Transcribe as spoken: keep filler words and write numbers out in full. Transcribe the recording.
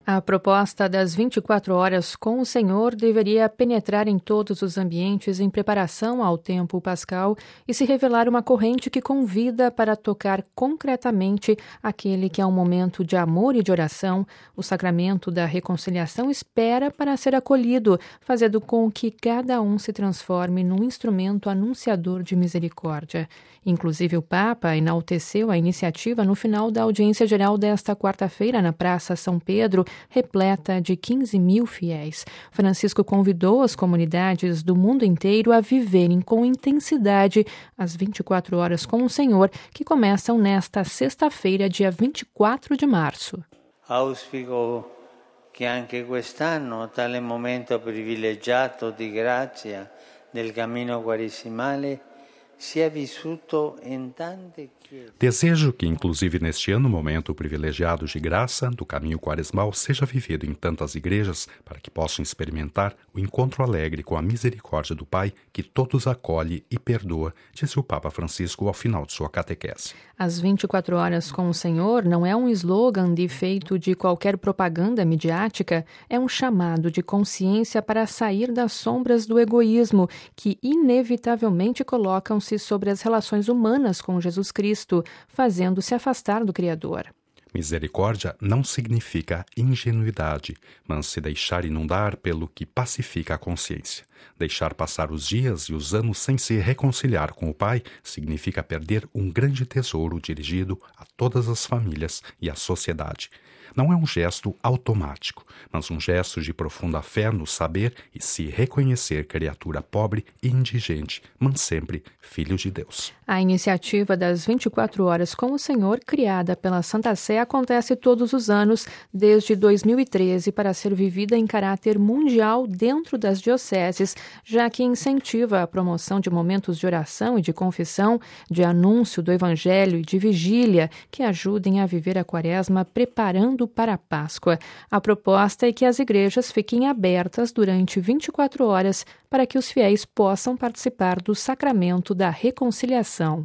A proposta das vinte e quatro horas com o Senhor deveria penetrar em todos os ambientes em preparação ao tempo pascal e se revelar uma corrente que convida para tocar concretamente aquele que é um momento de amor e de oração. O sacramento da reconciliação espera para ser acolhido, fazendo com que cada um se transforme num instrumento anunciador de misericórdia. Inclusive, o Papa enalteceu a iniciativa no final da audiência geral desta quarta-feira na Praça São Pedro, repleta de quinze mil fiéis. Francisco convidou as comunidades do mundo inteiro a viverem com intensidade as vinte e quatro horas com o Senhor, que começam nesta sexta-feira, dia vinte e quatro de março. Auspico che anche quest'anno tale momento privilegiato di grazia del cammino quaresimale sia vissuto in tante chiese. Desejo que, inclusive neste ano, o momento privilegiado de graça do caminho quaresmal seja vivido em tantas igrejas para que possam experimentar o encontro alegre com a misericórdia do Pai que todos acolhe e perdoa, disse o Papa Francisco ao final de sua catequese. As vinte e quatro horas com o Senhor não é um slogan de feito de qualquer propaganda midiática, é um chamado de consciência para sair das sombras do egoísmo que inevitavelmente colocam-se sobre as relações humanas com Jesus Cristo, fazendo-se afastar do Criador. Misericórdia não significa ingenuidade, mas se deixar inundar pelo que pacifica a consciência. Deixar passar os dias e os anos sem se reconciliar com o Pai significa perder um grande tesouro dirigido a todas as famílias e à sociedade. Não é um gesto automático, mas um gesto de profunda fé no saber e se reconhecer criatura pobre e indigente, mas sempre filho de Deus. A iniciativa das vinte e quatro horas com o Senhor, criada pela Santa Sé, acontece todos os anos, desde dois mil e treze, para ser vivida em caráter mundial dentro das dioceses, já que incentiva a promoção de momentos de oração e de confissão, de anúncio do Evangelho e de vigília, que ajudem a viver a Quaresma preparando para a Páscoa. A proposta é que as igrejas fiquem abertas durante vinte e quatro horas para que os fiéis possam participar do sacramento da reconciliação.